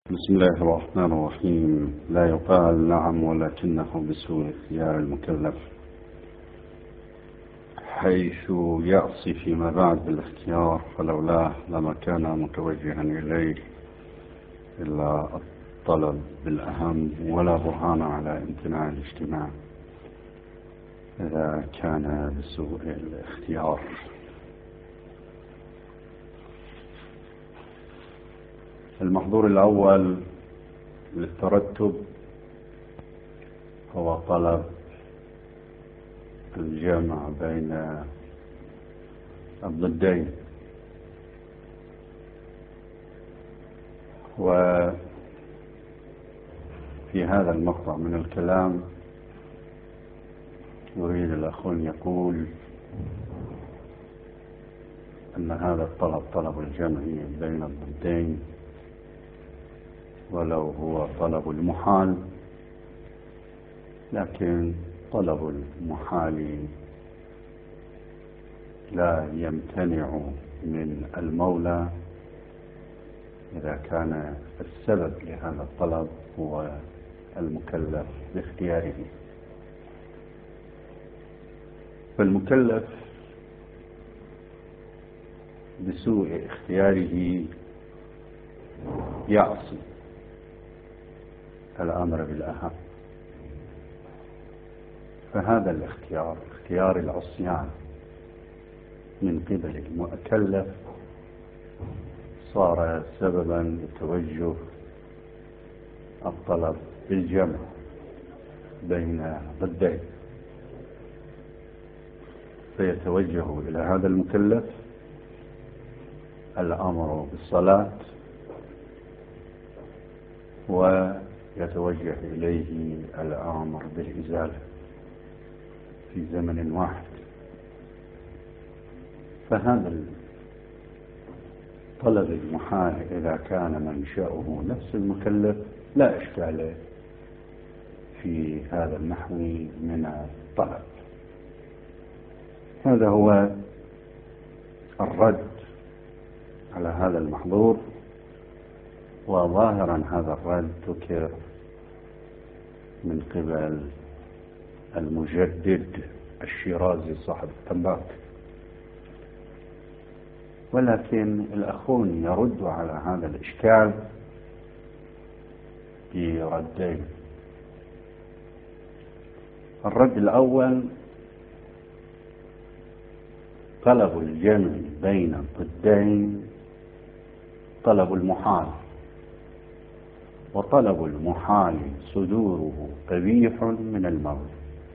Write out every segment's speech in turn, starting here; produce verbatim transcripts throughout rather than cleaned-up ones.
بسم الله الرحمن الرحيم. لا يقال نعم ولكنه بسوء اختيار المكلف، حيث يعصي فيما بعد بالاختيار، فلولاه لما كان متوجها إليه إلا الطلب بالأهم، ولا برهان على امتناع الاجتماع إذا كان بسوء الاختيار. المحظور الأول للترتب هو طلب الجمع بين الضدين، وفي هذا المقطع من الكلام يريد الأخون يقول أن هذا الطلب طلب الجمع بين الضدين، ولو هو طلب المحال، لكن طلب المحال لا يمتنع من المولى إذا كان السبب لهذا الطلب هو المكلف باختياره. فالمكلف بسوء اختياره يعصي الأمر بالأهم، فهذا الاختيار اختيار العصيان من قبل المكلف صار سببا لتوجه الطلب بالجمع بين ضدين، فيتوجه إلى هذا المكلف الأمر بالصلاة، ويتوجه إليه الأمر بالإزالة في زمن واحد. فهذا الطلب المحال إذا كان منشأه نفس المكلف لا إشكال في هذا النحو من الطلب. هذا هو الرد على هذا المحظور، وظاهرا هذا الرد ذكر من قبل المجدد الشيرازي صاحب التنباك، ولكن الأخون يرد على هذا الإشكال بردين. الرد الأول طلب الجمع بين الضدين طلب المحال، وطلب المحال صدوره قبيح من المولى،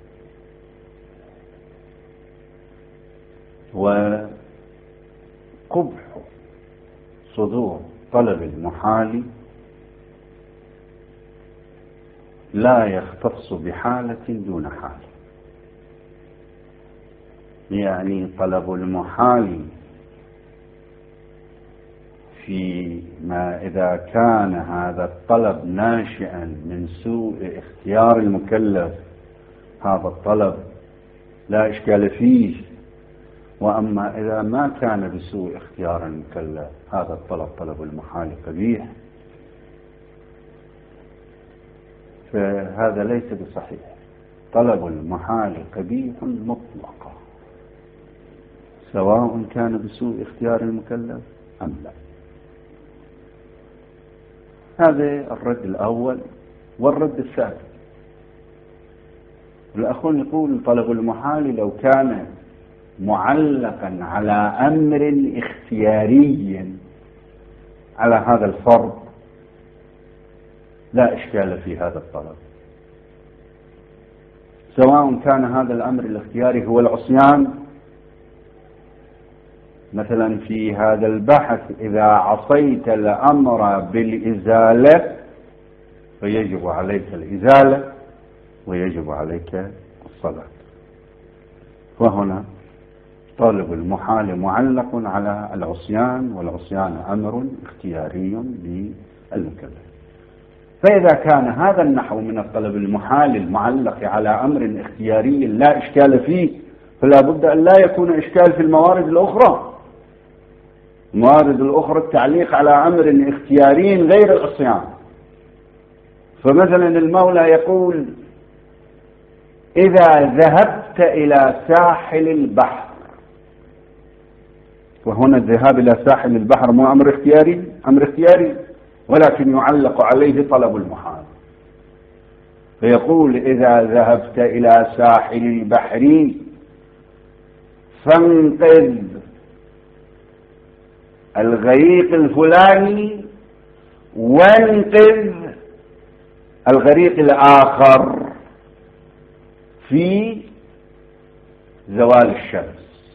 وقبح صدور طلب المحال لا يختص بحالة دون حال. يعني طلب المحال فيما إذا كان هذا الطلب ناشئا من سوء اختيار المكلف هذا الطلب لا إشكال فيه، وأما إذا ما كان بسوء اختيار المكلف هذا الطلب طلب المحال قبيح، فهذا ليس بصحيح. طلب المحال قبيح مطلقا سواء كان بسوء اختيار المكلف أم لا. هذا الرد الأول. والرد الثاني الأخون يقول طلب المحال لو كان معلقا على أمر اختياري على هذا الفرض لا إشكال في هذا الطلب، سواء كان هذا الأمر الاختياري هو العصيان. مثلا في هذا البحث إذا عصيت الأمر بالإزالة فيجب عليك الإزالة ويجب عليك الصلاة، وهنا طالب المحال معلق على العصيان، والعصيان أمر اختياري للمكلف. فإذا كان هذا النحو من الطلب المحال المعلق على أمر اختياري لا إشكال فيه، فلا بد أن لا يكون إشكال في الموارد الأخرى. الموارد الأخرى التعليق على أمر اختياري غير العصيان، فمثلا المولى يقول إذا ذهبت إلى ساحل البحر، وهنا الذهاب إلى ساحل البحر مو أمر اختياري، أمر اختياري ولكن يعلق عليه طلب المحال. فيقول إذا ذهبت إلى ساحل البحر فانقذ الغريق الفلاني وانقذ الغريق الآخر في زوال الشمس،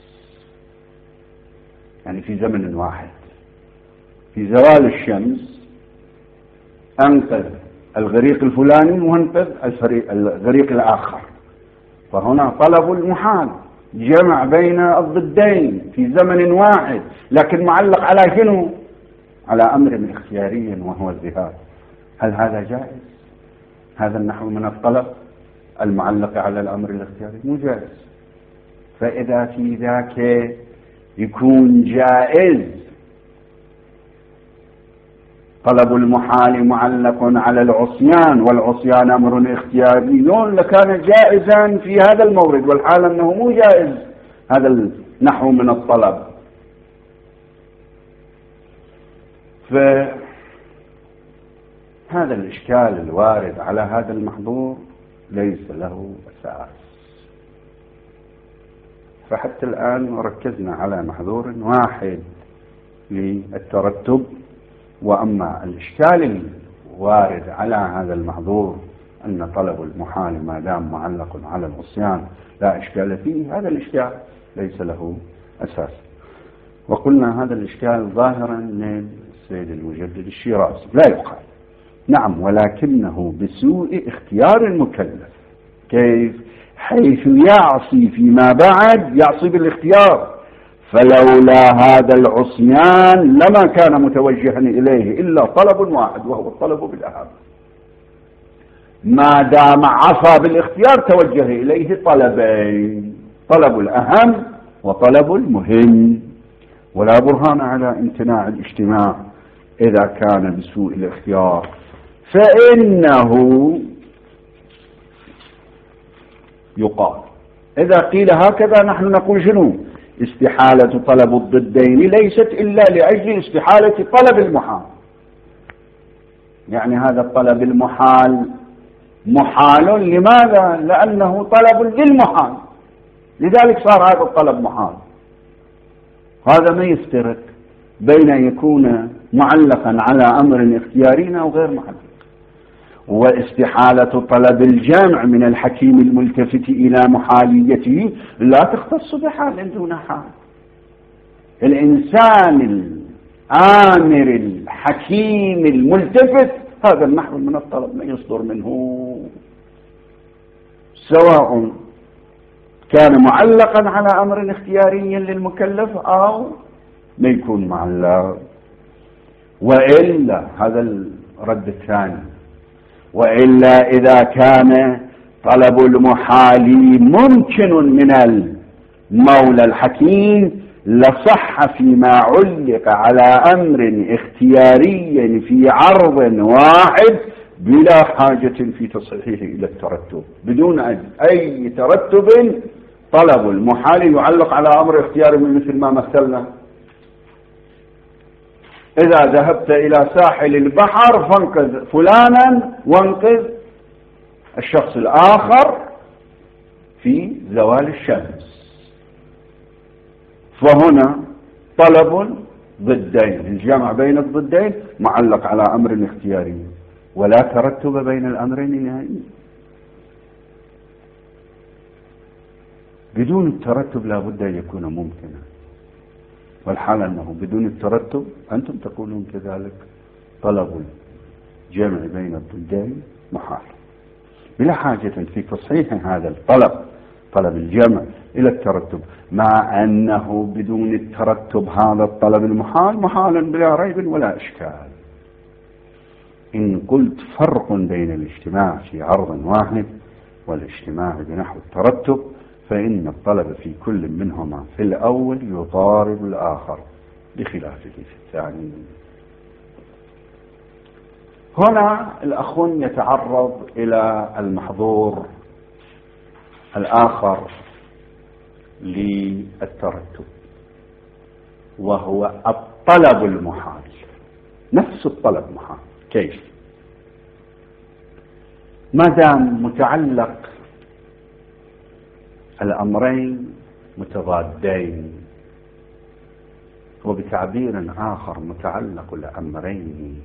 يعني في زمن واحد. في زوال الشمس أنقذ الغريق الفلاني وانقذ الغريق الآخر، فهنا طلب المحال، جمع بين الضدين في زمن واحد، لكن معلق على شنو؟ على أمر اختياري وهو الذهاب. هل هذا جائز؟ هذا النحو من الطلب المعلق على الأمر الاختياري مو جائز. فإذا في ذاك يكون جائز طلب المحال معلق على العصيان، والعصيان أمر اختياري، لكان جائزا في هذا المورد، والحال أنه مو جائز هذا النحو من الطلب. فهذا الإشكال الوارد على هذا المحظور ليس له أساس. فحتى الآن ركزنا على محظور واحد للترتب، وأما الإشكال الوارد على هذا المحظور أن طلب المحال ما دام معلق على العصيان لا إشكال فيه، هذا الإشكال ليس له أساس. وقلنا هذا الإشكال ظاهرا للسيد المجدد الشيرازي، لا يقال نعم، ولكنه بسوء اختيار المكلف. كيف؟ حيث يعصي فيما بعد يعصي بالاختيار، فلولا هذا العصيان لما كان متوجها إليه إلا طلب واحد وهو الطلب بالأهم. ما دام عصى بالاختيار توجه إليه طلبين، طلب الأهم وطلب المهم، ولا برهان على امتناع الاجتماع إذا كان بسوء الاختيار. فإنه يقال إذا قيل هكذا نحن نقول شنو؟ استحالة طلب الضدين ليست إلا لأجل استحالة طلب المحال. يعني هذا الطلب المحال محال، لماذا؟ لأنه طلب للمحال، لذلك صار هذا الطلب محال. هذا ما يفترق بين يكون معلقا على أمر اختياري أو غير معلق. واستحالة طلب الجمع من الحكيم الملتفت إلى محاليته لا تختص بحال دون حال. الإنسان الآمر الحكيم الملتفت هذا النحو من الطلب ما يصدر منه، سواء كان معلقا على أمر اختياري للمكلف أو ما يكون معلق. وإلا هذا الرد الثاني، وإلا إذا كان طلب المحال ممكن من المولى الحكيم لصح فيما علق على أمر اختياري في عرض واحد بلا حاجة في تصحيحه إلى الترتب. بدون أي ترتب طلب المحال يعلق على أمر اختياري مثل ما مثلنا. إذا ذهبت إلى ساحل البحر فانقذ فلانا وانقذ الشخص الآخر في زوال الشمس، فهنا طلب ضدين، الجمع بين الضدين معلق على أمر اختياري ولا ترتب بين الأمرين نهائيا. بدون الترتب لا بد أن يكون ممكنا، والحال أنه بدون الترتب أنتم تقولون كذلك طلب الجمع بين الضدين محال، بلا حاجة في تصحيح هذا الطلب طلب الجمع إلى الترتب، مع أنه بدون الترتب هذا الطلب المحال محال بلا ريب ولا إشكال. إن قلت فرق بين الاجتماع في عرض واحد والاجتماع بنحو الترتب فإن الطلب في كل منهما في الأول يضارب الآخر بخلافه في الثاني. هنا الأخ يتعرض إلى المحظور الآخر للترتب، وهو الطلب المحال. نفس الطلب محال. كيف؟ ما دام متعلق الأمرين متضادين، وبتعبير آخر متعلق الأمرين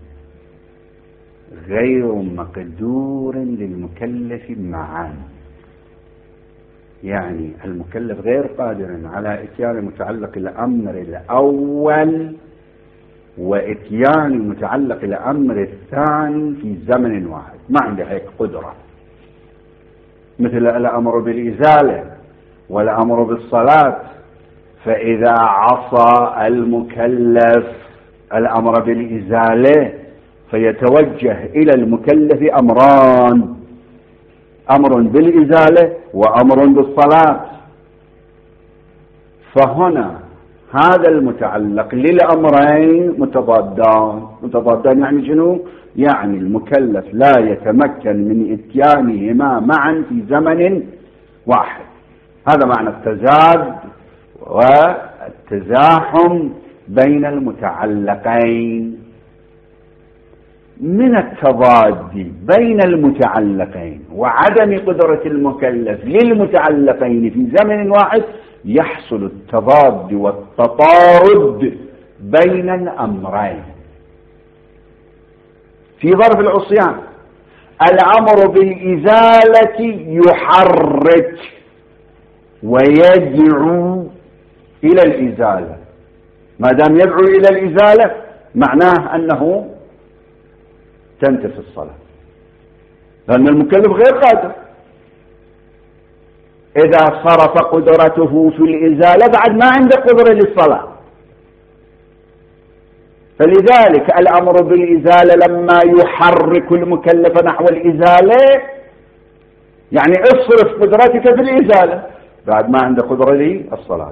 غير مقدور للمكلف معا، يعني المكلف غير قادر على إتيان متعلق الأمر الأول وإتيان متعلق الأمر الثاني في زمن واحد، ما عنده هيك قدرة، مثل الأمر بالإزالة والأمر بالصلاة. فإذا عصى المكلف الأمر بالإزالة فيتوجه إلى المكلف أمران: أمر بالإزالة وأمر بالصلاة. فهنا هذا المتعلق للأمرين متضادان. متضادان يعني شنو؟ يعني المكلف لا يتمكن من إتيانهما معا في زمن واحد. هذا معنى التزاد والتزاحم بين المتعلقين. من التضاد بين المتعلقين وعدم قدرة المكلف للمتعلقين في زمن واحد يحصل التضاد والتطارد بين الأمرين. في ظرف العصيان الأمر بالإزالة يحرك ويدعو إلى الإزالة. ما دام يدعو إلى الإزالة معناه أنه تنتفي الصلاة، لأن المكلف غير قادر. إذا صرف قدرته في الإزالة بعد ما عنده قدرة للصلاة. فلذلك الأمر بالإزالة لما يحرك المكلف نحو الإزالة يعني اصرف قدرتك في الإزالة، بعد ما عنده قدرة للصلاة،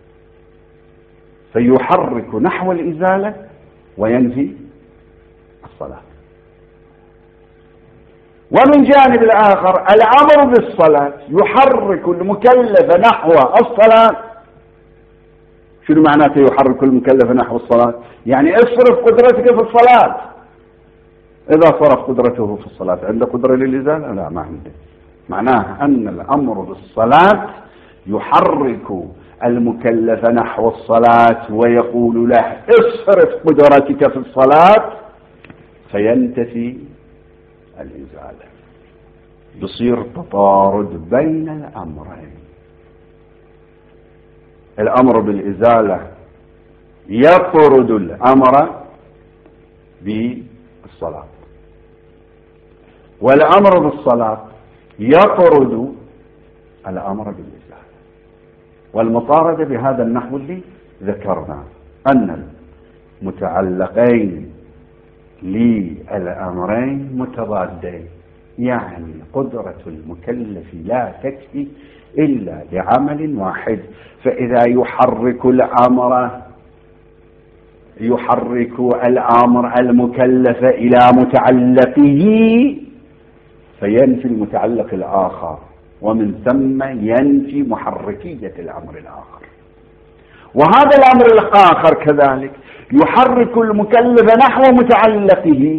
فيحرك نحو الإزالة وينفي الصلاة. ومن جانب الآخر الأمر بالصلاة يحرك المكلف نحو الصلاة. شنو معناته يحرك المكلف نحو الصلاة؟ يعني اصرف قدرتك في الصلاة. إذا صرف قدرته في الصلاة عنده قدرة للإزالة؟ لا، ما عنده. معناه أن الأمر بالصلاة يحرك المكلف نحو الصلاة ويقول له اصرف قدرتك في الصلاة، فينتفي الإزالة. بصير تطارد بين الأمرين. الأمر بالإزالة يطرد الأمر بالصلاة، والأمر بالصلاة يطرد الأمر بالإزالة. والمطاردة بهذا النحو اللي ذكرنا، أن المتعلقين للأمرين متضادين، يعني قدرة المكلف لا تكفي إلا لعمل واحد. فإذا يحرك الأمر يحرك الأمر المكلف إلى متعلقه فينفي المتعلق الآخر، ومن ثم ينفي محركية الأمر الآخر. وهذا الأمر الآخر كذلك يحرك المكلف نحو متعلقه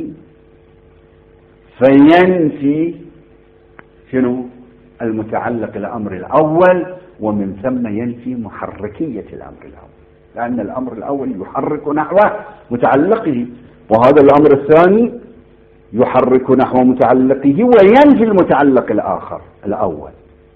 فينفي شنو؟ المتعلق الأمر الأول، ومن ثم ينفي محركية الأمر الأول، لأن الأمر الأول يحرك نحو متعلقه، وهذا الأمر الثاني يحرك نحو متعلقه وينفي المتعلق الآخر الأول.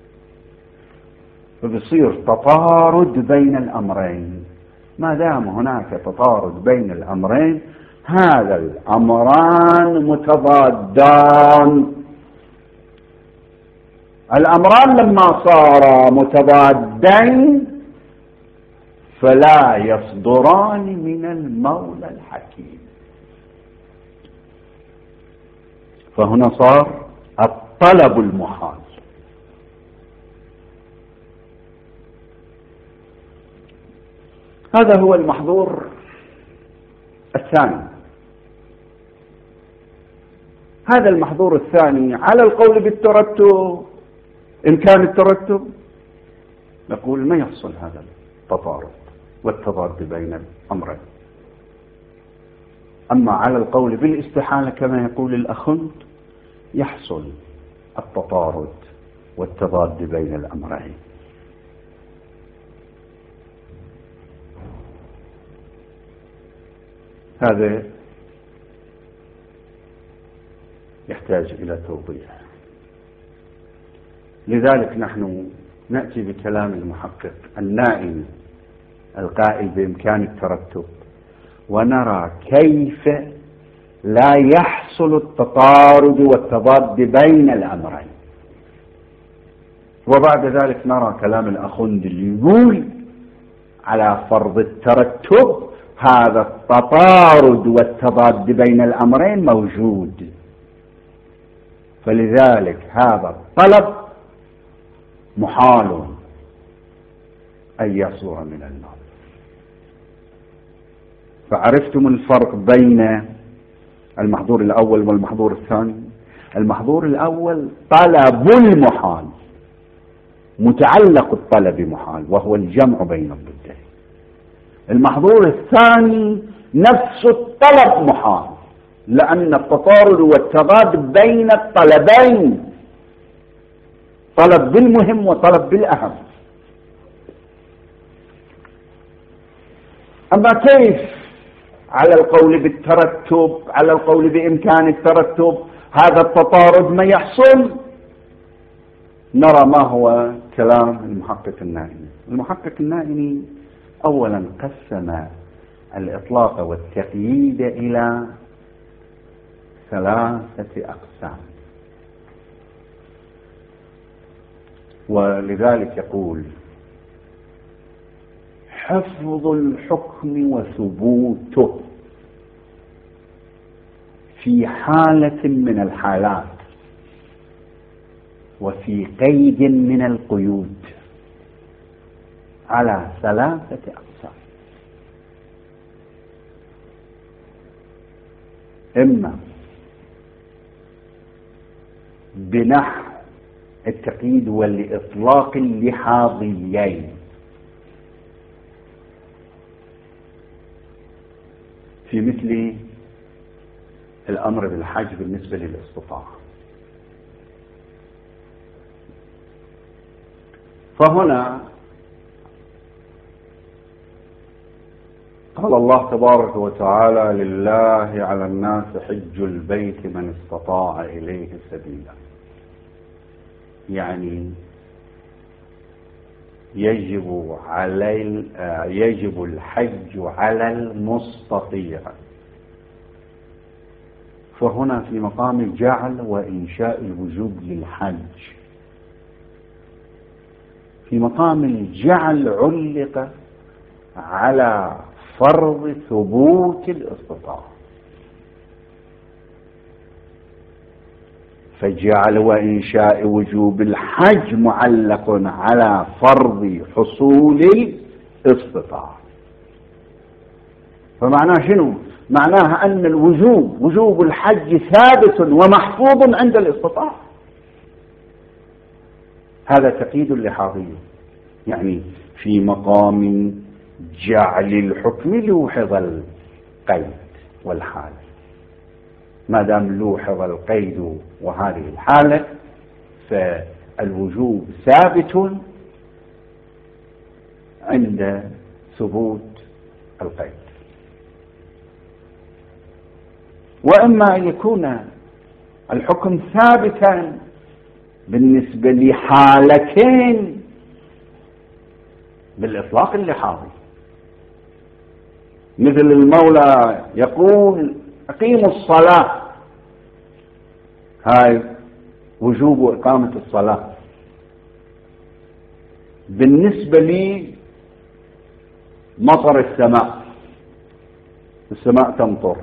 فبصير تطارد بين الأمرين. ما دام هناك تطارد بين الأمرين هذا الأمران متضادان. الأمران لما صارا متضادين فلا يصدران من المولى الحكيم. فهنا صار الطلب المحال. هذا هو المحظور الثاني. هذا المحظور الثاني على القول بالترتب، إن كان الترتب نقول ما يحصل هذا التطارد والتضاد بين الأمرين. أما على القول بالاستحالة كما يقول الأخند يحصل التطارد والتضاد بين الأمرين. هذا يحتاج إلى توضيح. لذلك نحن نأتي بكلام المحقق النائم القائل بإمكان الترتب، ونرى كيف لا يحصل التطارد والتضاد بين الأمرين. وبعد ذلك نرى كلام الأخند اللي يقول على فرض الترتب هذا التطارد والتضاد بين الأمرين موجود، فلذلك هذا الطلب محال أن يصدر من النار. فعرفتم الفرق بين المحظور الأول والمحظور الثاني. المحظور الأول طلب المحال، متعلق الطلب محال، وهو الجمع بين الضدين. المحظور الثاني نفس الطلب محال، لأن التطارد والتضاد بين الطلبين، طلب بالمهم وطلب بالأهم. أما كيف على القول بالترتب، على القول بإمكان الترتب هذا التطارد ما يحصل؟ نرى ما هو كلام المحقق النائمي. المحقق النائمي أولا قسم الإطلاق والتقييد إلى ثلاثة أقسام، ولذلك يقول حفظ الحكم وثبوته في حالة من الحالات وفي قيد من القيود على ثلاثة أقسام. إما بنحو التقييد والإطلاق اللحاظيين، في مثل الأمر بالحج بالنسبة للاستطاعة. فهنا قال الله تبارك وتعالى لله على الناس حج البيت من استطاع إليه سبيلا، يعني يجب علي يجب الحج على المستطيع. فهنا في مقام جعل وإنشاء الوجوب للحج، في مقام الجعل علق على فرض ثبوت الاستطاعة، فجعل وإنشاء وجوب الحج معلق على فرض حصول الاستطاعة. فمعناه شنو؟ معناها أن الوجوب وجوب الحج ثابت ومحفوظ عند الاستطاعة. هذا تقييد لحاظي، يعني في مقام جعل الحكم لوحظ القيد والحالة. ما دام لوحظ القيد وهذه الحالة فالوجوب ثابت عند ثبوت القيد. وإما أن يكون الحكم ثابتا بالنسبة لحالتين بالإطلاق اللحاظي، مثل المولى يقول أقيموا الصلاة، هاي وجوب إقامة الصلاة بالنسبة لي مطر السماء، السماء تمطر،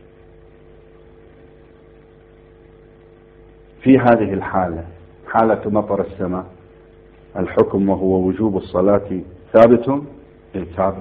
في هذه الحالة حالة مطر السماء الحكم وهو وجوب الصلاة ثابت ثابت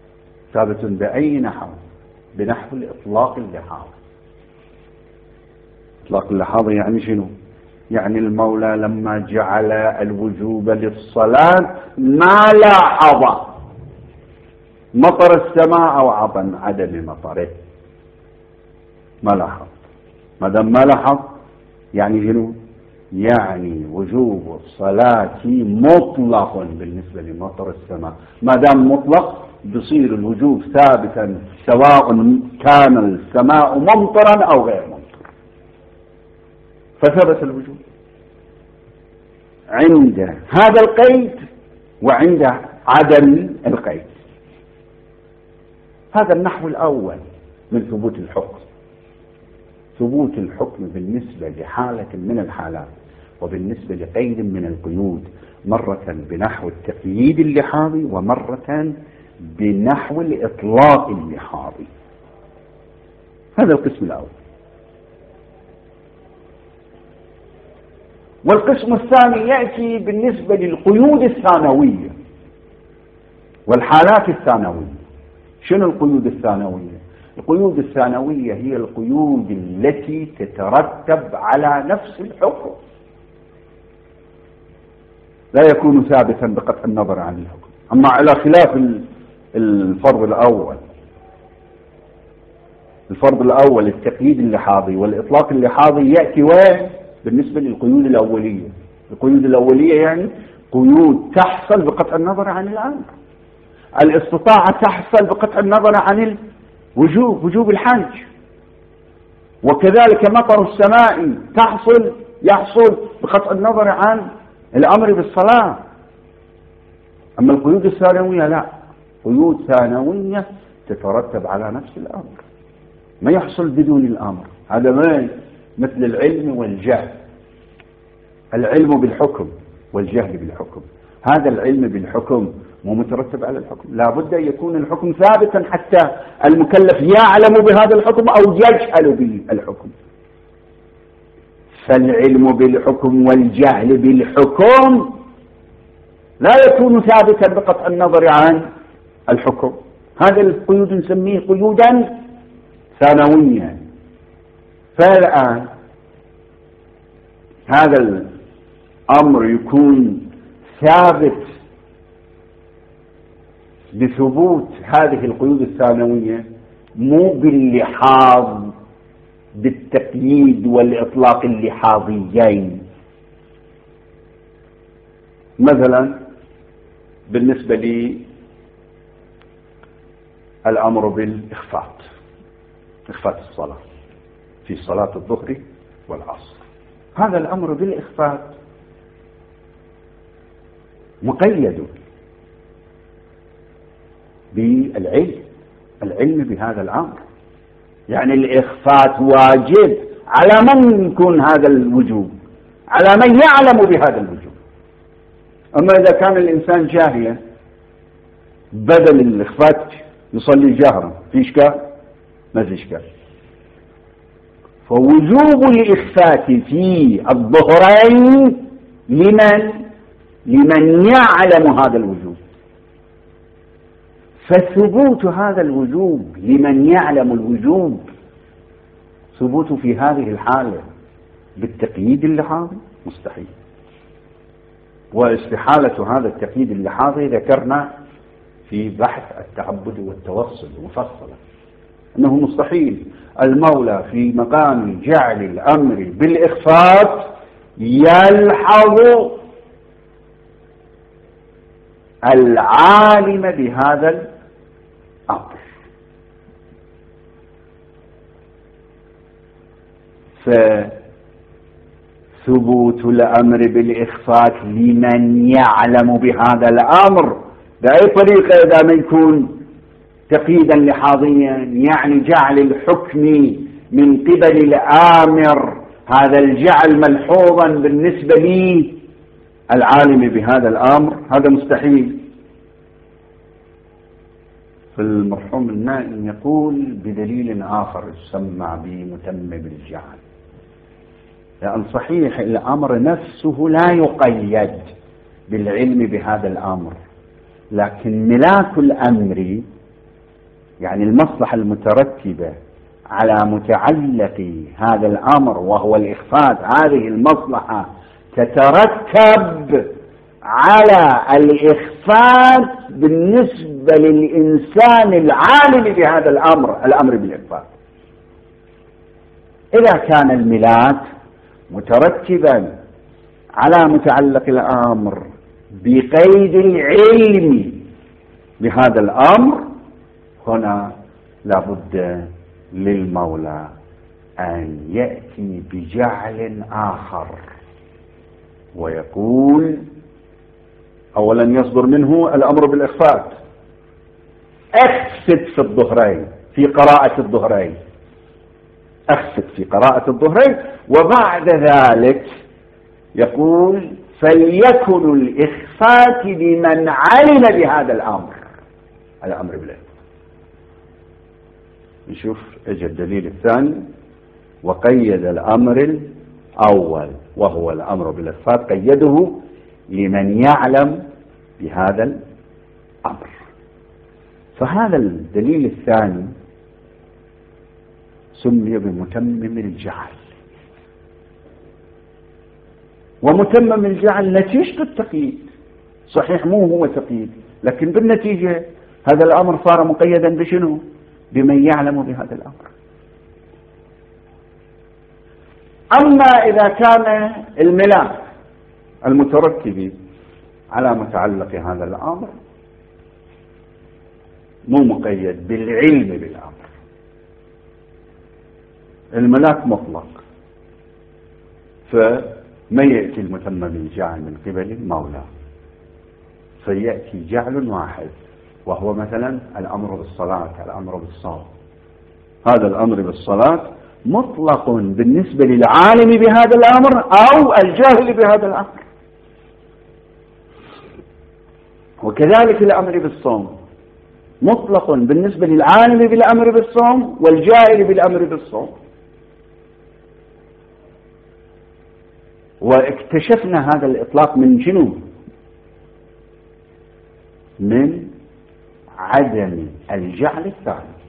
ثابت بأي نحو؟ بنحو الإطلاق اللحاظ. إطلاق اللحاظ يعني شنو؟ يعني المولى لما جعل الوجوب للصلاة ما لاحظ مطر السماء أو عدم عدم مطره، ما لاحظ. ما دام ما لاحظ يعني شنو؟ يعني وجوب الصلاة مطلق بالنسبة لمطر السماء. ما دام مطلق بصير الوجوب ثابتا سواء كان السماء ممطرا أو غير ممطر، فثبت الوجوب عند هذا القيد وعند عدم القيد. هذا النحو الأول من ثبوت الحكم. ثبوت الحكم بالنسبة لحالة من الحالات وبالنسبة لقيد من القيود، مرة بنحو التقييد اللحاظي ومرة بنحو الإطلاق اللحاظي. هذا القسم الأول. والقسم الثاني يأتي بالنسبة للقيود الثانوية والحالات الثانوية. شنو القيود الثانوية؟ القيود الثانوية هي القيود التي تترتب على نفس الحكم، لا يكون ثابتا بقطع النظر عن الحكم. أما على خلاف الفرض الأول، الفرض الأول التقييد اللحاظي والإطلاق اللحاظي يأتي وين؟ بالنسبة للقيود الأولية. القيود الأولية يعني قيود تحصل بقطع النظر عن الأمر. الاستطاعة تحصل بقطع النظر عن الوجوب، وجوب الحج، وكذلك مطر السماء تحصل يحصل بقطع النظر عن الأمر بالصلاة. أما القيود الثانوية لا، قيود ثانوية تترتب على نفس الأمر، ما يحصل بدون الأمر. هذا ما مثل العلم والجهل. العلم بالحكم والجهل بالحكم. هذا العلم بالحكم مو مترتب على الحكم، لا بد أن يكون الحكم ثابتا حتى المكلف يعلم بهذا الحكم أو يجهل بالحكم. فالعلم بالحكم والجهل بالحكم لا يكون ثابتا بقطع النظر عن الحكم. هذا القيود نسميه قيودا ثانويا. فالآن هذا الأمر يكون ثابت بثبوت هذه القيود الثانوية مو باللحاظ بالتقييد والإطلاق اللحاظيين. مثلا بالنسبة لي الأمر بالإخفاء، إخفاء الصلاة في صلاة الظهر والعصر، هذا الأمر بالإخفاء مقيد بالعلم، العلم بهذا الأمر. يعني الإخفاء واجب على من يكون هذا الوجوب؟ على من يعلم بهذا الوجوب. أما إذا كان الإنسان جاهلا بدل الإخفاء يصلي جهرا في إشكال؟ ما في إشكال. فوجوب الإخفاء في الظهرين لمن؟ لمن يعلم هذا الوجوب. فثبوت هذا الوجوب لمن يعلم الوجوب ثبوت في هذه الحالة بالتقييد اللحاظي مستحيل. واستحالة هذا التقييد اللحاظي ذكرنا في بحث التعبد والتوصل مفصلا أنه مستحيل. المولى في مقام جعل الأمر بالإخفاء يلحظ العالم بهذا الأمر. فثبوت الأمر بالإخفاء لمن يعلم بهذا الأمر بأي طريقة إذا ما يكون تقييدا لحاظيا، يعني جعل الحكم من قبل الآمر، هذا الجعل ملحوظا بالنسبة لي العالم بهذا الأمر، هذا مستحيل. فالمرحوم النائم يقول بدليل آخر يسمى بمتمم الجعل، لأن صحيح الأمر نفسه لا يقيد بالعلم بهذا الأمر، لكن ملاك الأمر يعني المصلحة المترتبة على متعلق هذا الأمر وهو الإخفاء، هذه المصلحة تترتب على الإخفاء بالنسبة للإنسان العالم بهذا الأمر، الأمر بالإخفاء. إذا كان الملاك مترتبا على متعلق الأمر بقيد العلم بهذا الأمر، هنا لابد للمولى أن يأتي بجعل آخر ويقول أولا يصدر منه الأمر بالإخفاء، أخسد في الظهرين في قراءة الظهرين، أخسد في قراءة الظهرين، وبعد ذلك يقول فليكن الإخفاء لمن علم بهذا الأمر، الأمر بالإخفاء. نشوف اجى الدليل الثاني وقيد الأمر الأول وهو الأمر بالإخفاء، قيده لمن يعلم بهذا الأمر. فهذا الدليل الثاني سمي بمتمم الجعل، ومتمم الجعل نتيجة التقييد، صحيح مو هو تقييد، لكن بالنتيجة هذا الأمر صار مقيدا بشنو؟ بمن يعلم بهذا الأمر. أما إذا كان الملاك المترتب على متعلق هذا الأمر مو مقيد بالعلم بالأمر، الملاك مطلق، فما يأتي المتمم الجعل من قبل المولى، فيأتي جعل واحد وهو مثلا الأمر بالصلاة، الأمر بالصوم. هذا الأمر بالصلاة مطلق بالنسبة للعالم بهذا الأمر أو الجاهل بهذا الأمر، وكذلك الأمر بالصوم مطلق بالنسبة للعالم بالأمر بالصوم والجاهل بالأمر بالصوم. واكتشفنا هذا الإطلاق من شنو؟ من عدم الجعل الثاني،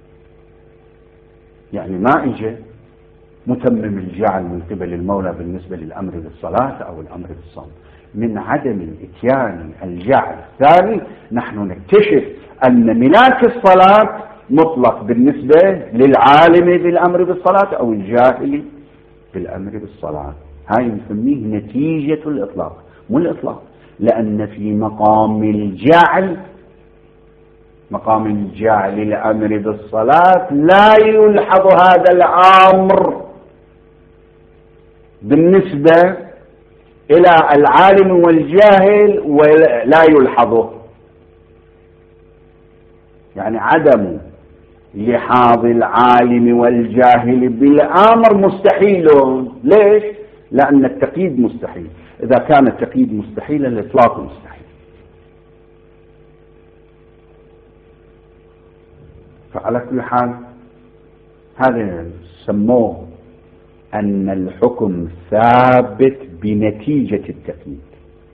يعني ما اجى متمم الجعل من قبل المولى بالنسبة للأمر بالصلاة أو الأمر بالصوم، من عدم الاتيان الجعل الثاني نحن نكتشف أن ملاك الصلاة مطلق بالنسبة للعالم بالأمر بالصلاة أو الجاهل بالأمر بالصلاة. هاي نسميه نتيجة الإطلاق، مو الإطلاق، لأن في مقام الجعل مقام الجعل الأمر بالصلاة لا يلحظ هذا الأمر بالنسبة إلى العالم والجاهل ولا يلحظه، يعني عدم لحاظ العالم والجاهل بالأمر مستحيل. ليش؟ لأن التقييد مستحيل، إذا كان التقييد مستحيلا الإطلاق مستحيل. فعلى كل حال هذا سموه أن الحكم ثابت بنتيجة التقييد،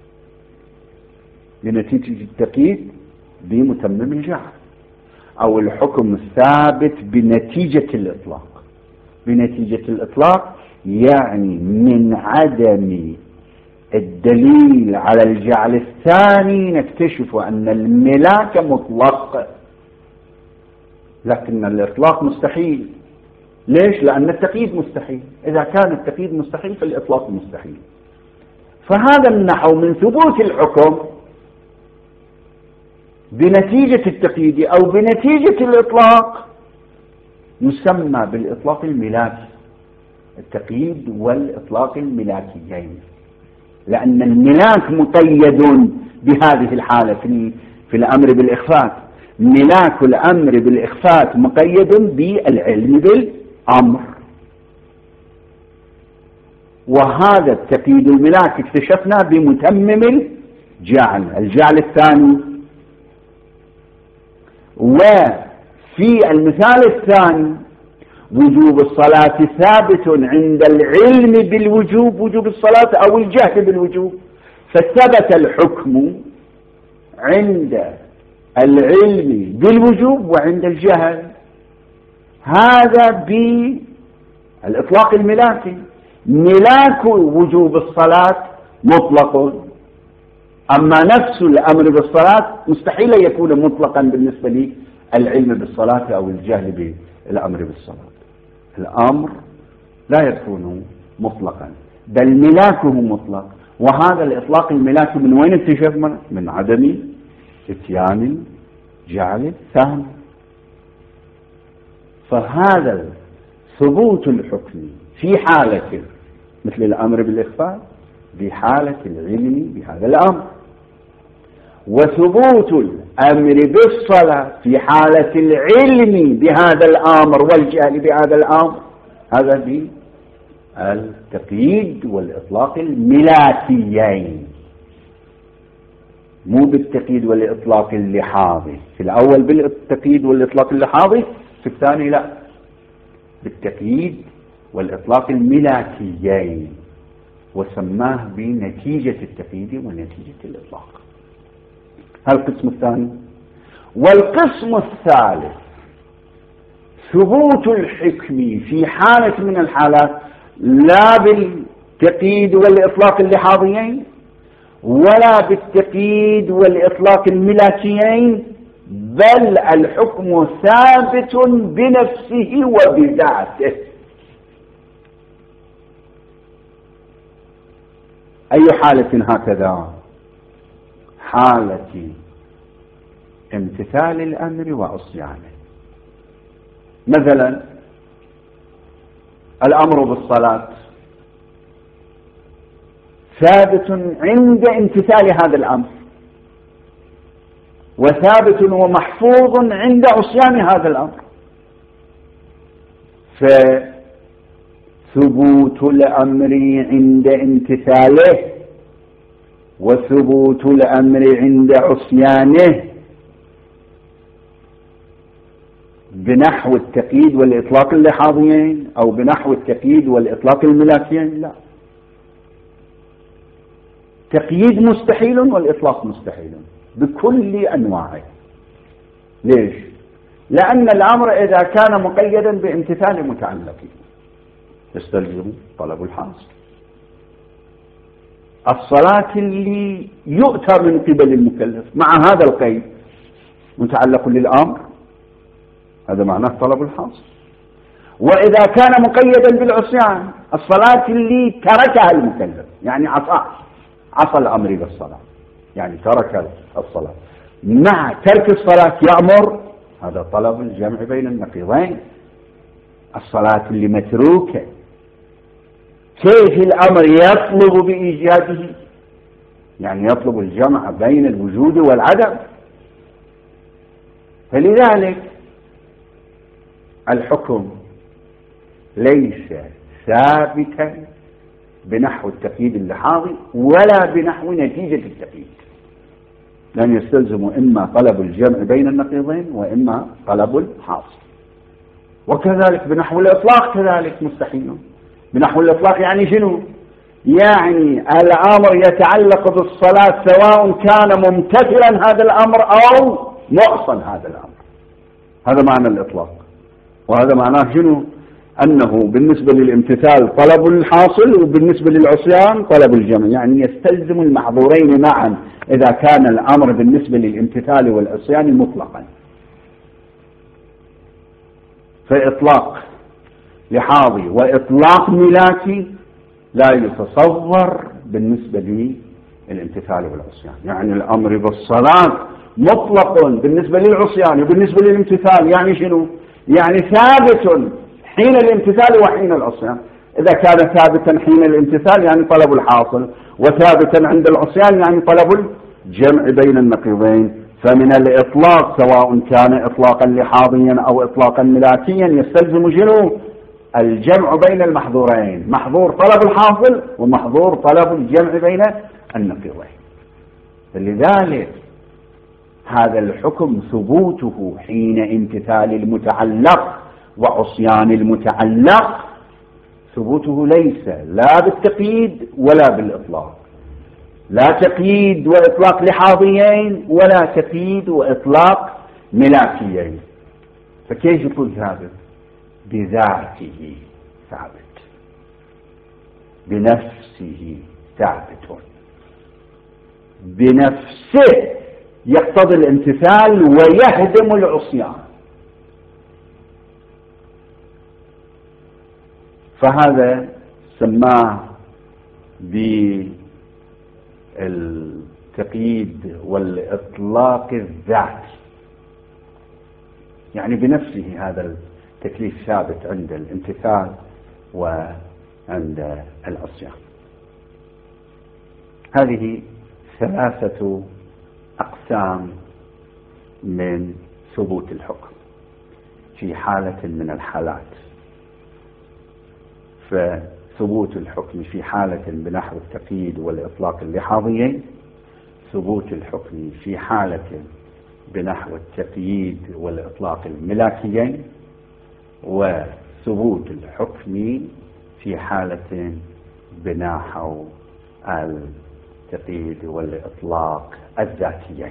بنتيجة التقييد بمتمم الجعل، أو الحكم ثابت بنتيجة الإطلاق. بنتيجة الإطلاق يعني من عدم الدليل على الجعل الثاني نكتشف أن الملاك مطلق لكن الإطلاق مستحيل. ليش؟ لأن التقييد مستحيل، إذا كان التقييد مستحيل فالإطلاق مستحيل. فهذا النحو من ثبوت الحكم بنتيجة التقييد أو بنتيجة الإطلاق يسمى بالإطلاق الملاكي، التقييد والإطلاق الملاكيين، لأن الملاك مقيد بهذه الحالة في, في الأمر بالإخفاء. ملاك الأمر بالإخفاء مقيد بالعلم بالأمر، وهذا التقييد الملاك اكتشفنا بمتمم الجعل، الجعل الثاني. وفي المثال الثاني وجوب الصلاة ثابت عند العلم بالوجوب، وجوب الصلاة أو الجهل بالوجوب، فثبت الحكم عند العلم بالوجوب وعند الجهل. هذا بالإطلاق الملاكي. ملاك وجوب الصلاة مطلق، أما نفس الأمر بالصلاة مستحيل يكون مطلقا بالنسبة للعلم بالصلاة أو الجهل بالأمر بالصلاة. الأمر لا يكون مطلقا، بل ملاكه مطلق. وهذا الإطلاق الملاكي من وين اكتشف؟ من عدم اتيان الجعل الثاني. فهذا ثبوت الحكم في حالة مثل الأمر بالإخفاء بحالة العلم بهذا الأمر، وثبوت الأمر بالصلاة في حالة العلم بهذا الأمر والجهل بهذا الأمر، هذا بالتقييد والإطلاق الملاكيين، مو بالتقييد والإطلاق اللحاظي. في الأول بالتقييد والإطلاق اللحاظي، في الثاني لا، بالتقييد والإطلاق الملاكيين، وسماه بنتيجة التقييد ونتيجة الإطلاق. هذا القسم الثاني. والقسم الثالث ثبوت الحكم في حالة من الحالات لا بالتقييد والإطلاق اللحاظيين ولا بالتقييد والإطلاق الملاكيين، بل الحكم ثابت بنفسه وبذاته. أي حالة هكذا؟ حالة امتثال الأمر وعصيانه. مثلا الأمر بالصلاة ثابت عند امتثال هذا الأمر، وثابت ومحفوظ عند عصيان هذا الأمر. فثبوت الأمر عند امتثاله وثبوت الأمر عند عصيانه بنحو التقييد والإطلاق اللحاظيين أو بنحو التقييد والإطلاق الملاكيين، لا، تقييد مستحيل والإطلاق مستحيل بكل أنواعه. ليش؟ لأن الأمر إذا كان مقيدا بامتثال متعلقه يستلزم طلب الحاصل. الصلاة اللي يؤتى من قبل المكلف مع هذا القيد متعلق للأمر، هذا معناه طلب الحاصل. وإذا كان مقيدا بالعصيان، الصلاة اللي تركها المكلف يعني عصى عصى الأمر بالصلاة، يعني ترك الصلاة، مع ترك الصلاة يأمر، هذا طلب الجمع بين النقيضين. الصلاة اللي متروكة كيف الأمر يطلب بإيجاده؟ يعني يطلب الجمع بين الوجود والعدم. فلذلك الحكم ليس ثابتا بنحو التقييد اللحاظي ولا بنحو نتيجة التقييد، لأن يستلزم إما طلب الجمع بين النقيضين وإما طلب الحاصل. وكذلك بنحو الإطلاق كذلك مستحيل. بنحو الإطلاق يعني شنو؟ يعني الأمر يتعلق بالصلاة سواء كان ممتثلا هذا الأمر أو معصا هذا الأمر، هذا معنى الإطلاق. وهذا معناه شنو؟ أنه بالنسبة للامتثال طلب الحاصل، وبالنسبة للعصيان طلب الجمع، يعني يستلزم المحظورين معا إذا كان الأمر بالنسبة للامتثال والعصيان مطلقا. فإطلاق لحاظي وإطلاق ملاكي لا يتصور بالنسبة للامتثال والعصيان. يعني الأمر بالصلاة مطلق بالنسبة للعصيان وبالنسبة للامتثال، يعني شنو؟ يعني ثابت حين الامتثال وحين العصيان. إذا كان ثابتا حين الامتثال يعني طلب الحاصل، وثابتا عند العصيان يعني طلب الجمع بين النقيضين. فمن الإطلاق سواء كان إطلاقا لحاظيا أو إطلاقا ملاكيا يستلزم شنو؟ الجمع بين المحظورين، محظور طلب الحاصل ومحظور طلب الجمع بين النقيضين. فلذلك هذا الحكم ثبوته حين امتثال المتعلق وعصيان المتعلق، ثبوته ليس لا بالتقييد ولا بالإطلاق، لا تقييد وإطلاق لحاظيين ولا تقييد وإطلاق ملاكيين. فكيف يكون ثابت؟ بذاته ثابت، بنفسه ثابت، بنفسه يقتضي الامتثال ويهدم العصيان. فهذا سماه بالتقييد والإطلاق الذاتي، يعني بنفسه هذا التكليف ثابت عند الامتثال وعند العصيان. هذه ثلاثة أقسام من ثبوت الحكم في حالة من الحالات. فثبوت الحكم في حالة بنحو التقييد والإطلاق اللحاظيين، ثبوت الحكم في حالة بنحو التقييد والإطلاق الملاكيين، وثبوت الحكم في حالة بنحو التقييد والإطلاق الذاتيين،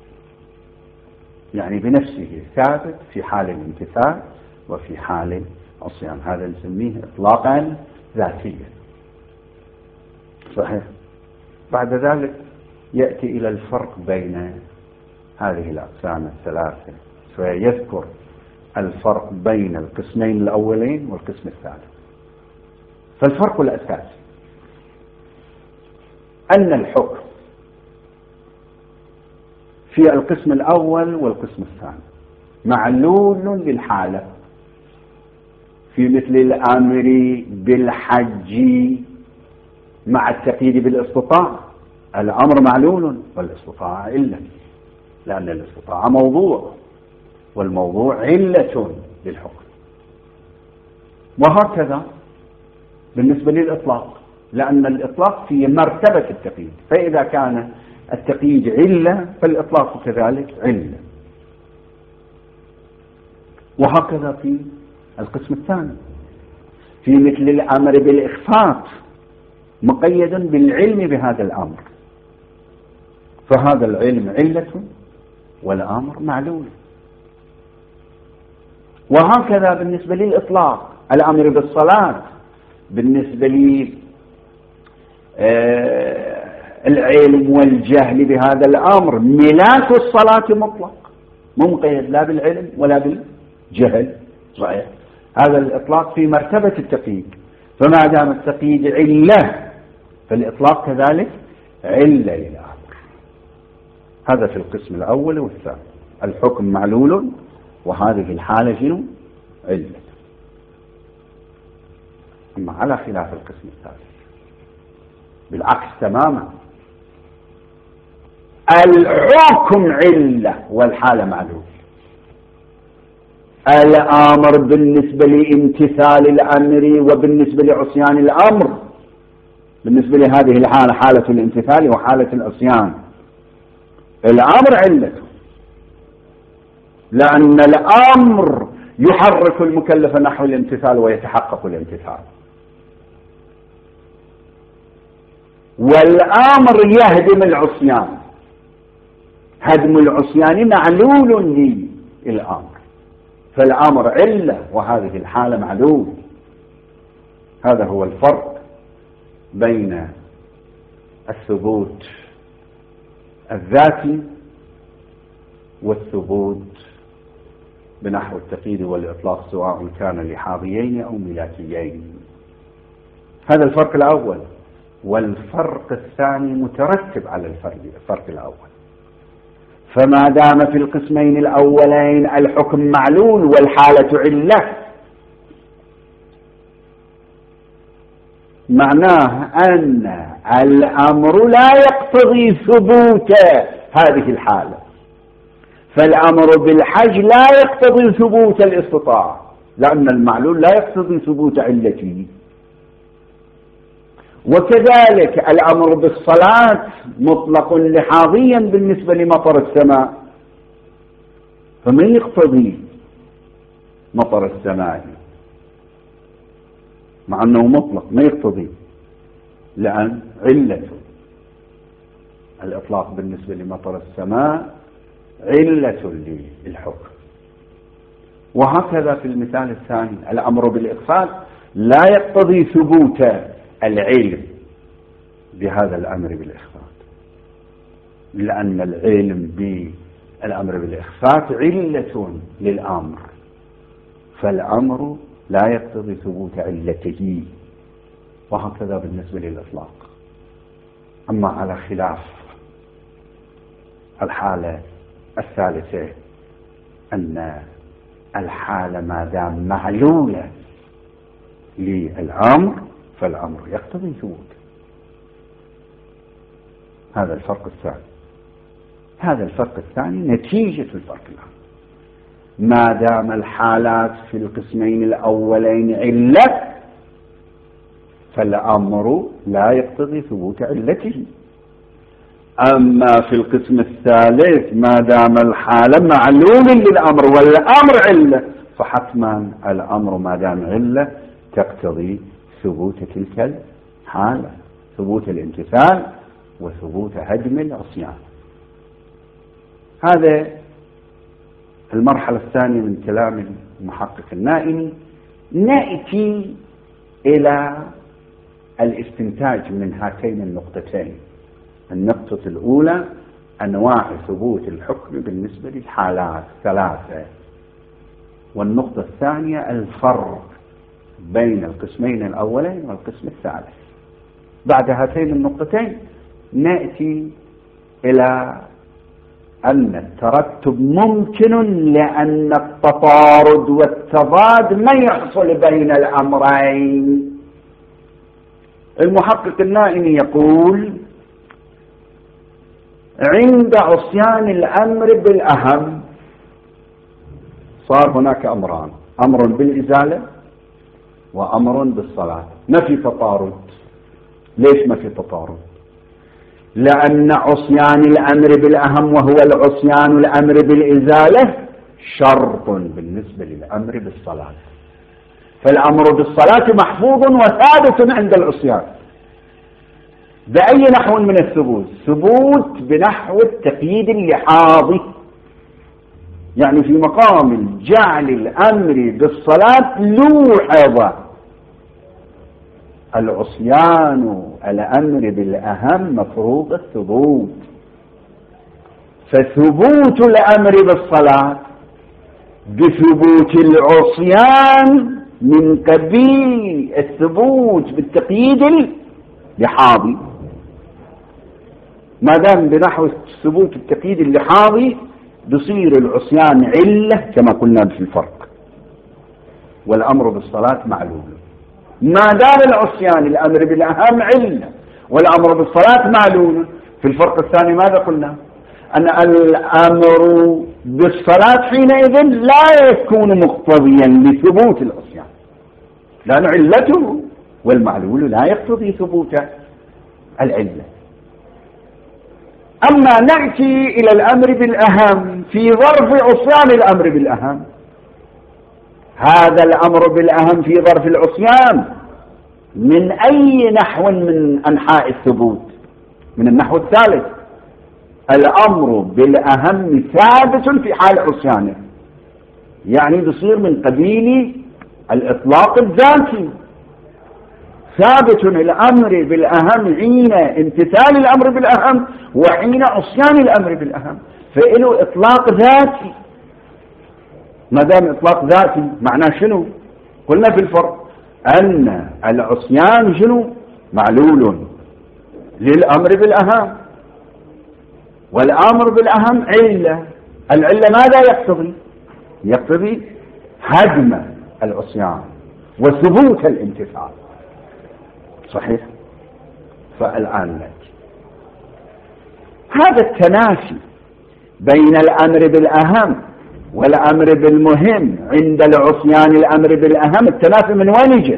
يعني بنفسه ثابت في حال الامتثال وفي حال العصيان. هذا نسميه إطلاقا ذاتيا. صحيح. بعد ذلك يأتي إلى الفرق بين هذه الأقسام الثلاثة، فيذكر الفرق بين القسمين الأولين والقسم الثالث. فالفرق الأساسي أن الحكم في القسم الأول والقسم الثاني معلول للحالة، في مثل الأمر بالحج مع التقييد بالاستطاعة، الأمر معلول والاستطاعة إلا، لأن الاستطاعة موضوع والموضوع علة للحكم. وهكذا بالنسبة للإطلاق، لأن الإطلاق في مرتبة التقييد، فإذا كان التقييد علة فالإطلاق كذلك علة. وهكذا في القسم الثاني، في مثل الأمر بالإخفاء مقيد بالعلم بهذا الأمر، فهذا العلم علة والأمر معلول. وهكذا بالنسبة للإطلاق، الأمر بالصلاة بالنسبة لي آه العلم والجهل بهذا الأمر ملاك الصلاة مطلق، مو مقيد لا بالعلم ولا بالجهل. صحيح. هذا الإطلاق في مرتبة التقييد، فما دام التقييد علة فالإطلاق كذلك علة للأمر. هذا في القسم الأول والثاني، الحكم معلول وهذه الحالة شنو؟ علة. أما على خلاف القسم الثالث بالعكس تماما، الحكم علة والحالة معلول. الأمر بالنسبة لامتثال الأمر وبالنسبة لعصيان الأمر، بالنسبة لهذه الحالة حالة الامتثال وحالة العصيان، الأمر علته، لأن الأمر يحرك المكلف نحو الامتثال ويتحقق الامتثال، والأمر يهدم العصيان، هدم العصيان معلول للأمر، فالأمر علة وهذه الحالة معلول. هذا هو الفرق بين الثبوت الذاتي والثبوت بنحو التقييد والإطلاق، سواء كان لحاظيين أو ملاكيين. هذا الفرق الأول. والفرق الثاني مترتب على الفرق الأول، فما دام في القسمين الأولين الحكم معلول والحالة علة، معناه أن الأمر لا يقتضي ثبوت هذه الحالة، فالأمر بالحج لا يقتضي ثبوت الاستطاعة، لأن المعلول لا يقتضي ثبوت علته. وكذلك الأمر بالصلاة مطلق لحاظيا بالنسبة لمطر السماء، فما يقتضي مطر السماء مع أنه مطلق، ما يقتضي، لأن علة الإطلاق بالنسبة لمطر السماء علة للحكم. وهكذا في المثال الثاني الأمر بالإقصاد لا يقتضي ثبوت العلم بهذا الأمر بالإخفاء، لأن العلم بالأمر بالإخفاء علة للأمر، فالأمر لا يقتضي ثبوت علته، وهكذا بالنسبة للإطلاق. أما على خلاف الحالة الثالثة أن الحالة ما دام معلولة للأمر فالأمر يقتضي ثبوت. هذا الفرق الثاني. هذا الفرق الثاني نتيجة الفرق الأول. ما دام الحالات في القسمين الأولين علة فالأمر لا يقتضي ثبوت علته. أما في القسم الثالث ما دام الحالة معلول للأمر والأمر علة فحتما الأمر ما دام علة تقتضي ثبوت تلك الحالة، ثبوت الامتثال وثبوت هدم العصيان. هذا المرحلة الثانية من كلام المحقق النائمي. نأتي إلى الاستنتاج من هاتين النقطتين. النقطة الأولى أنواع ثبوت الحكم بالنسبة للحالات ثلاثة، والنقطة الثانية الفرق بين القسمين الأولين والقسم الثالث. بعد هاتين النقطتين نأتي إلى أن الترتب ممكن لأن التطارد والتضاد ما يحصل بين الأمرين. المحقق النائمي يقول عند عصيان الأمر بالأهم صار هناك أمران، أمر بالإزالة وأمر بالصلاة. ما في تطارد. ليش ما في تطارد؟ لأن عصيان الأمر بالأهم وهو العصيان الأمر بالإزالة شرط بالنسبة للأمر بالصلاة، فالأمر بالصلاة محفوظ وثابت عند العصيان. بأي نحو من الثبوت؟ ثبوت بنحو التقييد اللحاظي، يعني في مقام جعل الأمر بالصلاة لوحظ العصيان الأمر بالأهم مفروض الثبوت، فثبوت الأمر بالصلاة بثبوت العصيان من قبيل الثبوت بالتقييد اللحاظي. ما دام بنحو ثبوت التقييد اللحاظي بصير العصيان علة كما قلنا في الفرق، والأمر بالصلاة معلول. ما دام العصيان الأمر بالأهم علة والأمر بالصلاة معلول، في الفرق الثاني ماذا قلنا؟ أن الأمر بالصلاة حينئذ لا يكون مقتضيا لثبوت العصيان، لأن علته، والمعلول لا يقتضي ثبوت العلة. أما نأتي إلى الأمر بالأهم في ظرف عصيان الأمر بالأهم، هذا الأمر بالأهم في ظرف العصيان من أي نحو من أنحاء الثبوت؟ من النحو الثالث. الأمر بالأهم ثابت في حال عصيانه، يعني بصير من قبيل الإطلاق الذاتي. ثابت الأمر بالأهم حين امتثال الأمر بالأهم وحين عصيان الأمر بالأهم، فإله إطلاق ذاتي. ما دام إطلاق ذاتي معناه شنو؟ قلنا في الفرق أن العصيان شنو؟ معلول للأمر بالأهم، والأمر بالأهم علة. العلة ماذا يقتضي؟ يقتضي هدم العصيان وثبوت الامتثال. صحيح؟ فالآن نأتي هذا التنافي بين الأمر بالأهم والأمر بالمهم عند العصيان الأمر بالأهم. التنافي من وين يجي؟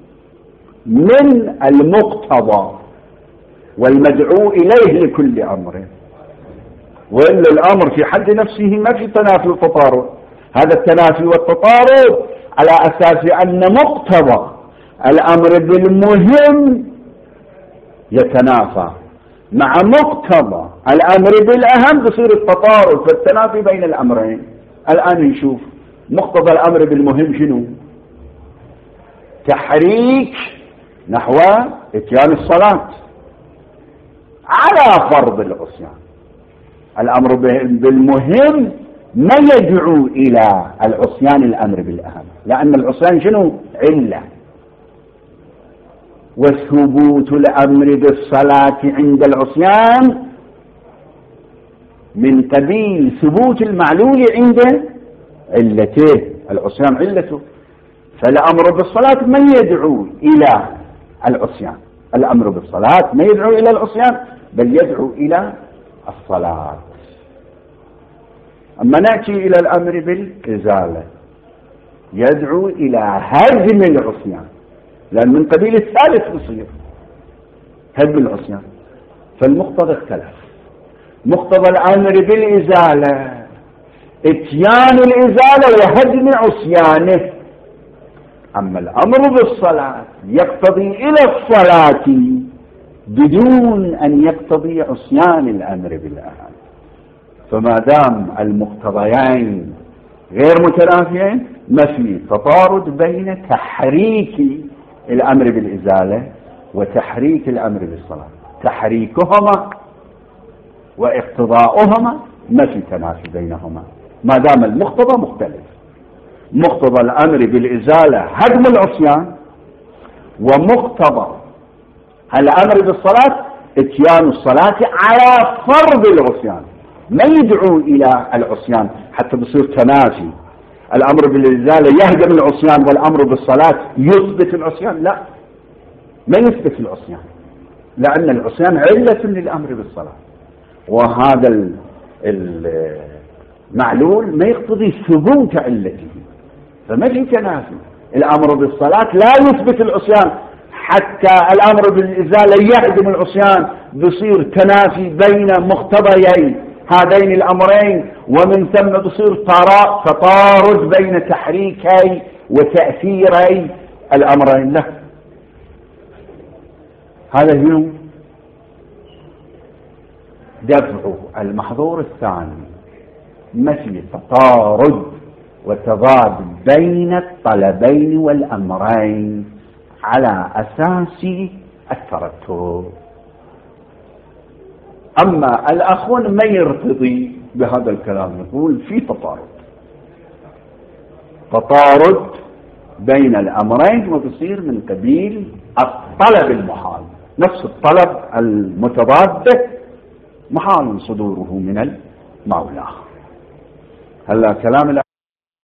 من المقتضى والمدعو إليه لكل أمر، وإلا الأمر في حد نفسه ما في تنافي وتطارد. هذا التنافي والتطارد على أساس أن مقتضى الأمر بالمهم يتنافى مع مقتضى الأمر بالأهم، بصير التطارد في التنافي بين الأمرين. الآن نشوف مقتضى الأمر بالمهم شنو؟ تحريك نحو إتيان الصلاة على فرض العصيان. الأمر بالمهم ما يدعو إلى العصيان الأمر بالأهم، لأن العصيان شنو؟ علة. وثبوت الأمر بالصلاة عند العصيان من قبيل ثبوت المعلول عند علته. العصيان علته، فالأمر بالصلاة ما يدعو إلى العصيان. الأمر بالصلاة ما يدعو إلى العصيان بل يدعو إلى الصلاة. أما نأتي إلى الأمر بالإزالة يدعو إلى هدم العصيان، لأن من قبيل الثالث يصير هدم العصيان. فالمقتضى اختلف. مقتضى الأمر بالإزالة اتيان الإزالة وهدم عصيانه، أما الأمر بالصلاة يقتضي إلى الصلاة بدون أن يقتضي عصيان الأمر بالأهم. فما دام المقتضيين غير متنافيين ما في تطارد بين تحريك الأمر بالإزالة وتحريك الأمر بالصلاة. تحريكهما واقتضاؤهما ما في تنافي بينهما ما دام المقتضى مختلف. مقتضى الأمر بالإزالة هدم العصيان، ومقتضى الأمر بالصلاة اتيان الصلاة على فرض العصيان، ما يدعو إلى العصيان حتى بصير تنافي. الأمر بالإزالة يهدم العصيان والأمر بالصلاة يثبت العصيان، لا، ما يثبت العصيان، لأن العصيان علة للأمر بالصلاة، وهذا المعلول ما يقتضي ثبوت علته، فما في تنافي. الأمر بالصلاة لا يثبت العصيان حتى الأمر بالإزالة يهدم العصيان، بصير تنافي بين مقتضيين هذين الأمرين، ومن ثم بصير تطارد بين تحريكي وتأثيري الأمرين له. هذا هو دفع المحظور الثاني، مثل تطارد وتضاد بين الطلبين والأمرين على أساس الترتب. أما الأخون ما يرتضي بهذا الكلام، يقول في تطارد تطارد بين الأمرين وبصير من قبيل الطلب المحال. نفس الطلب المتضاد محال صدوره من المولى. هلا كلام